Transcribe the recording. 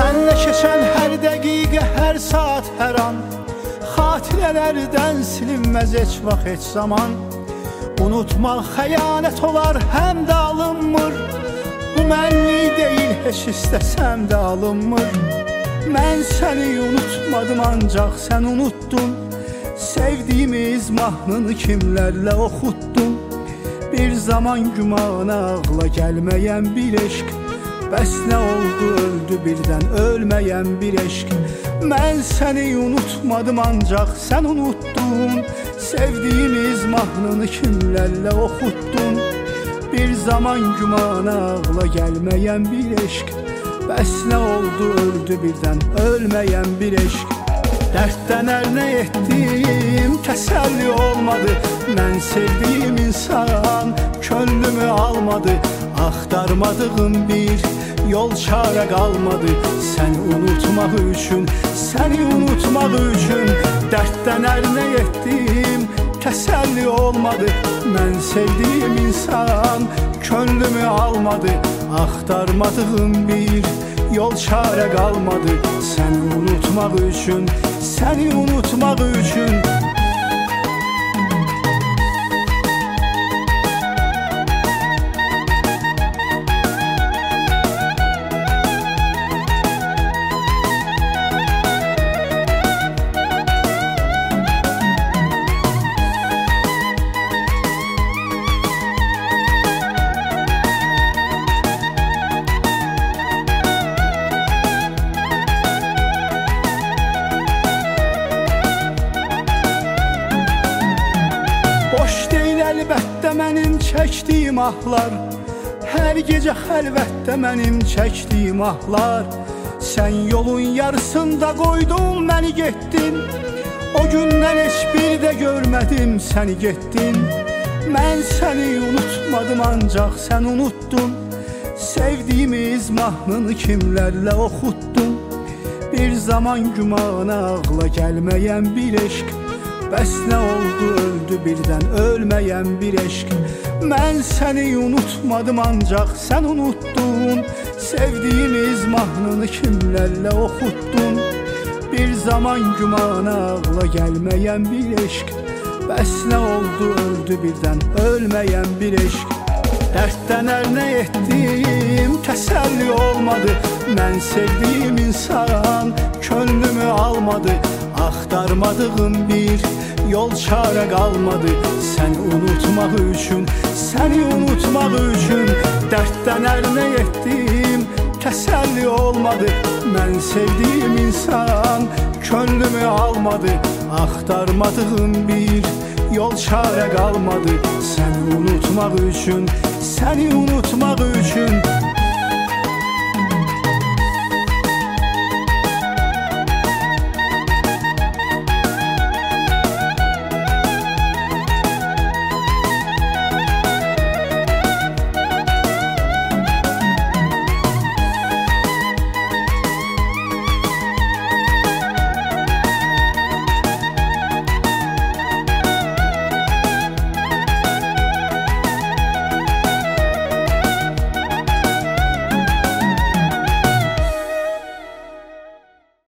Senle keçən hər dəqiqə, hər saat, hər an xatirələrdən silinməz heç vaxt, heç zaman. Unutmaq xəyanət olar, həm də alınmır. Bu mənlik deyil, heç istəsəm də alınmır. Mən səni unutmadım, ancaq sən unuttun. Sevdiyimiz mahnını kimlərlə oxutdun. Bir zaman gümana ağla gəlməyən bir eşq. Bəs nə oldu, öldü birdən ölməyən bir eşq. Mən səni unutmadım, ancaq sən unuttun. Sevdiyimiz mahnını kimlərlə oxutdun. Bir zaman gümana ağla gəlməyən bir eşq. Bəs nə oldu, öldü birdən ölməyən bir eşq. Dərddən əlinə etdim, təsəlli olmadı. Mən sevdiyim insan könlümü almadı. Axtarmadığım bir yol çarə qalmadı. Səni unutmaq üçün, səni unutmaq üçün. Dərddən əlinə etdim, təsəlli olmadı. Mən sevdiyim insan könlümü almadı. Axtarmadığım bir yol çarə qalmadı. Səni unutmaq üçün, səni unutmaq üçün. Əlbəttə mənim çəkdiyim ahlar, hər gecə xəlvətdə mənim çəkdiyim ahlar. Sən yolun yarısında qoydun, məni getdin. O gündən heç bir də görmədim, səni getdin. Mən səni unutmadım, ancaq sən unuttun. Sevdiyimiz mahnını kimlərlə oxutdun. Bir zaman gümana ağla gəlməyən bir eşq. Bəs nə oldu, öldü birdən ölməyən bir eşq. Mən səni unutmadım, ancaq sən unuttun. Sevdiyimiz mahnını kimlərlə oxutdun. Bir zaman gümana ağla gəlməyən bir eşq. Bəs nə oldu, öldü birdən ölməyən bir eşq. Dərddən əlinə etdim, təsəlli olmadı. Mən sevdiyim insan könlümü almadı. Axtarmadığım bir yol çarə qalmadı. Səni unutmaq üçün, səni unutmaq üçün. Dərddən əlinə etdim, təsəlli olmadı. Mən sevdiyim insan könlümü almadı. Axtarmadığım bir yol çarə qalmadı. Səni unutmaq üçün, səni unutmaq üçün.